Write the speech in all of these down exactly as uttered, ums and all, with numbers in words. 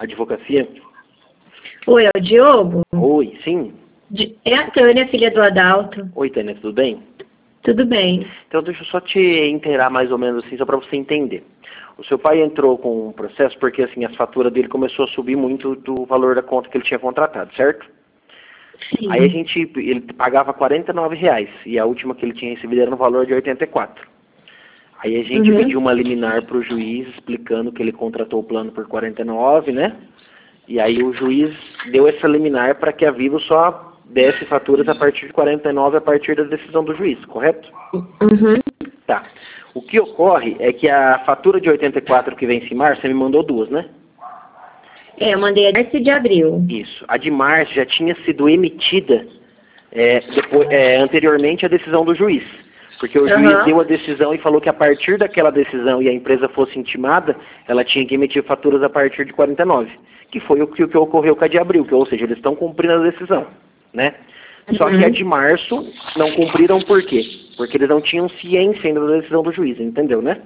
Advocacia? Oi, é o Diogo? Oi, sim. É a Tânia, filha do Adalto. Oi, Tânia, tudo bem? Tudo bem. Então deixa eu só te inteirar mais ou menos assim, só para você entender. O seu pai entrou com um processo porque assim, as faturas dele começou a subir muito do valor da conta que ele tinha contratado, certo? Sim. Aí a gente, ele pagava quarenta e nove reais e a última que ele tinha recebido era no valor de oitenta e quatro. Aí a gente Uhum. pediu uma liminar para o juiz explicando que ele contratou o plano por quarenta e nove, né? E aí o juiz deu essa liminar para que a Vivo só desse faturas a partir de quarenta e nove a partir da decisão do juiz, correto? Uhum. Tá. O que ocorre é que a fatura de oitenta e quatro que vence em março, você me mandou duas, né? É, eu mandei a março de abril. Isso. A de março já tinha sido emitida é, depois, é, anteriormente à decisão do juiz. Porque o juiz Uhum. deu a decisão e falou que a partir daquela decisão e a empresa fosse intimada, ela tinha que emitir faturas a partir de quarenta e nove. Que foi o que, o que ocorreu com a de abril, que, ou seja, eles estão cumprindo a decisão, né? Só que a de março não cumpriram por quê? Porque eles não tinham ciência ainda da decisão do juiz, entendeu, né?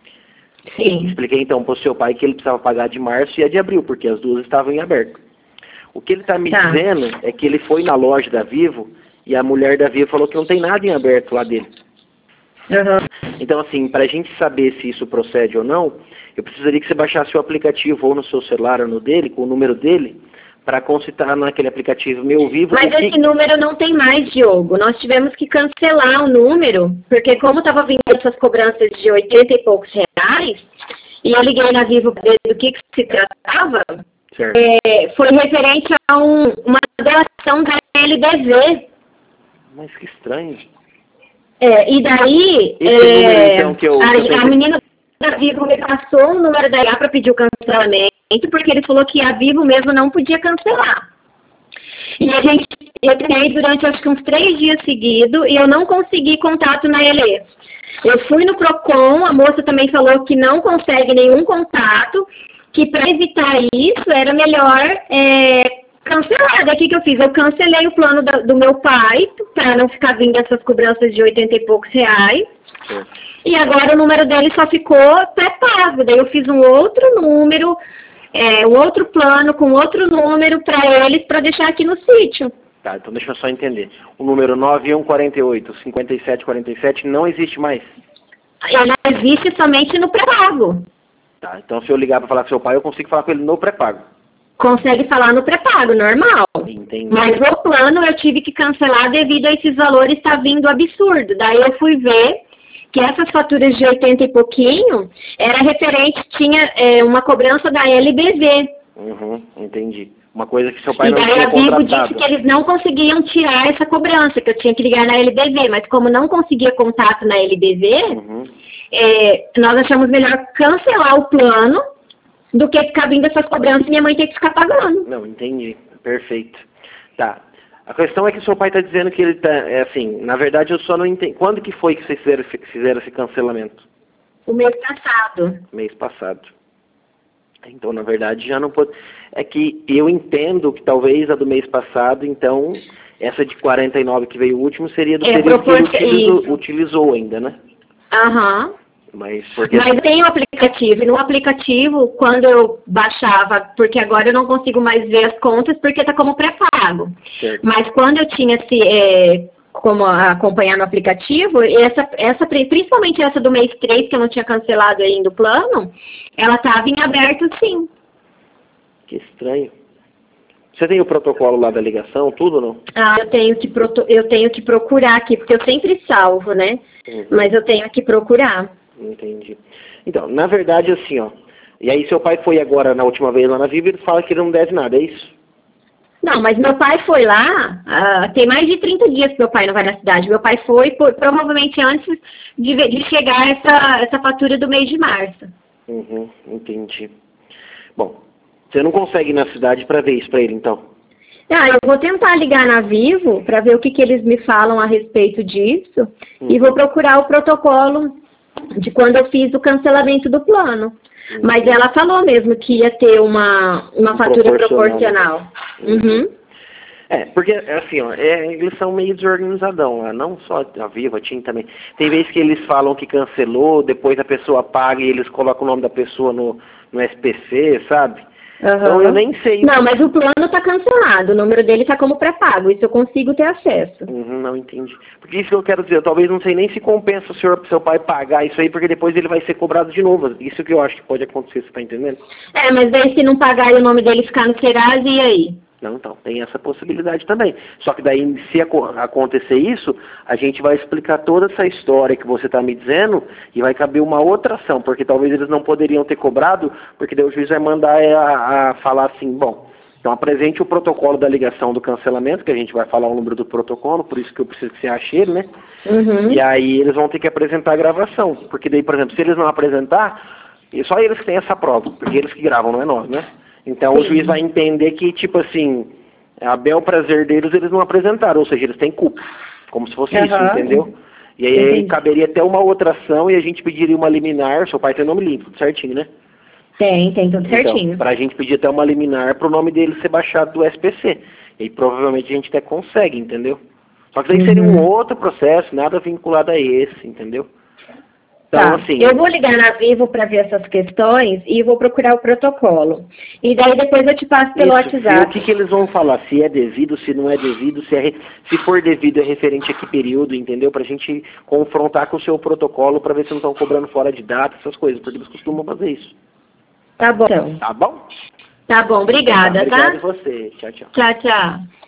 Sim. Expliquei então para o seu pai que ele precisava pagar a de março e a de abril, porque as duas estavam em aberto. O que ele está me Tá. dizendo é que ele foi na loja da Vivo e a mulher da Vivo falou que não tem nada em aberto lá dele. Uhum. Então, assim, para a gente saber se isso procede ou não, eu precisaria que você baixasse o aplicativo ou no seu celular ou no dele, com o número dele, para consultar naquele aplicativo Meu Vivo. Mas o que... esse número não tem mais, Diogo. Nós tivemos que cancelar o número, porque como estava vindo essas cobranças de oitenta e poucos reais, e eu liguei na Vivo para ver do que, que se tratava, Certo. é, foi referente a um, uma delação da L D V. Mas que estranho. É, e daí, Esse é, número, então, que eu- a, que eu tenho a que- menina da Vivo me passou o número da I A para pedir o cancelamento, porque ele falou que a Vivo mesmo não podia cancelar. E a gente, eu treinei durante acho que uns três dias seguidos e eu não consegui contato na L E. Eu fui no Procon, a moça também falou que não consegue nenhum contato, que para evitar isso era melhor é, cancelar. Daí o que, que eu fiz? Eu cancelei o plano da, do meu pai, para não ficar vindo essas cobranças de oitenta e poucos reais. Certo. E agora o número dele só ficou pré-pago. Daí eu fiz um outro número, é, um outro plano com outro número para eles, para deixar aqui no sítio. Tá, então deixa eu só entender. O número nove um quatro oito, cinco sete quatro sete não existe mais. Ela existe somente no pré-pago. Tá, então se eu ligar para falar com seu pai, eu consigo falar com ele no pré-pago. Consegue falar no pré-pago, normal. Entendi. Mas o plano eu tive que cancelar devido a esses valores estar vindo absurdo. Daí eu fui ver que essas faturas de oitenta e pouquinho era referente, tinha é, uma cobrança da L B V. Uhum, entendi. Uma coisa que seu pai E não daí tinha a Vivo contratado. disse que eles não conseguiam tirar essa cobrança, que eu tinha que ligar na L B V. Mas como não conseguia contato na L B V, Uhum. é, nós achamos melhor cancelar o plano do que ficar vindo essas cobranças e minha mãe ter que ficar pagando. Não, entendi. Perfeito. Tá. A questão é que seu pai está dizendo que ele tá, é assim, na verdade eu só não entendi. Quando que foi que vocês fizeram, fizeram esse cancelamento? O mês passado. Mês passado. Então, na verdade, já não pode. É que eu entendo que talvez a do mês passado, então, essa de quarenta e nove que veio o último seria do É, período que ele propor- utilizou, isso. utilizou ainda, né? Aham. Mas porque Mas tem o aplicativo. E no aplicativo, quando eu baixava, porque agora eu não consigo mais ver as contas porque está como pré-pago. Certo. Mas quando eu tinha esse, é, como acompanhar no aplicativo, essa, essa, principalmente essa do mês três, que eu não tinha cancelado ainda o plano, ela estava em aberto sim. Que estranho. Você tem o protocolo lá da ligação, tudo ou não? Ah, eu tenho que, proto, eu tenho que procurar aqui, porque eu sempre salvo, né? Uhum. Mas eu tenho que procurar. Entendi. Então, na verdade, assim, ó. E aí seu pai foi agora, na última vez lá na Vivo, ele fala que ele não deve nada, é isso? Não, mas meu pai foi lá, ah, tem mais de trinta dias que meu pai não vai na cidade. Meu pai foi por, provavelmente antes de, de chegar essa, essa fatura do mês de março. Uhum, entendi. Bom, você não consegue ir na cidade para ver isso para ele, então? Ah, eu vou tentar ligar na Vivo para ver o que, que eles me falam a respeito disso. Uhum. E vou procurar o protocolo de quando eu fiz o cancelamento do plano. Uhum. Mas ela falou mesmo que ia ter uma, uma Um fatura proporcional. proporcional. Uhum. É, porque assim, ó, é, eles são meio desorganizadão lá, não só a Vivo, a TIM também. Tem vezes que eles falam que cancelou, depois a pessoa paga e eles colocam o nome da pessoa no, no S P C, sabe? Uhum. Então eu nem sei. Não, mas o plano está cancelado, o número dele está como pré-pago, isso eu consigo ter acesso. Uhum, não entendi. Porque isso que eu quero dizer, eu talvez não sei nem se compensa o senhor, seu pai pagar isso aí, porque depois ele vai ser cobrado de novo. Isso que eu acho que pode acontecer, você está entendendo? É, mas daí se não pagar e o nome dele ficar no Serasa, e aí? Não, então, tem essa possibilidade também. Só que daí, se aco acontecer isso, a gente vai explicar toda essa história que você está me dizendo e vai caber uma outra ação, porque talvez eles não poderiam ter cobrado, porque daí o juiz vai mandar a, a falar assim, bom, então apresente o protocolo da ligação do cancelamento, que a gente vai falar o número do protocolo, por isso que eu preciso que você ache ele, né? Uhum. E aí eles vão ter que apresentar a gravação, porque daí, por exemplo, se eles não apresentar, só eles que têm essa prova, porque eles que gravam, não é nós, né? Então Sim. o juiz vai entender que, tipo assim, a bel prazer deles eles não apresentaram, ou seja, eles têm culpa, como se fosse uhum. isso, entendeu? E aí Entendi. caberia até uma outra ação e a gente pediria uma liminar, seu pai tem nome limpo, tudo certinho, né? Tem, tem tudo certinho. Então, pra gente pedir até uma liminar pro nome dele ser baixado do S P C. E provavelmente a gente até consegue, entendeu? Só que daí uhum. seria um outro processo, nada vinculado a esse, entendeu? Então, tá. assim, eu vou ligar na Vivo para ver essas questões e vou procurar o protocolo. E daí depois eu te passo pelo isso, WhatsApp. E o que, que eles vão falar? Se é devido, se não é devido, se, é re... se for devido é referente a que período, entendeu? Pra gente confrontar com o seu protocolo para ver se não estão cobrando fora de data, essas coisas, porque eles costumam fazer isso. Tá bom. Então. Tá bom? Tá bom, obrigada, então, tá? Obrigado tá? a você. Tchau, tchau. Tchau, tchau.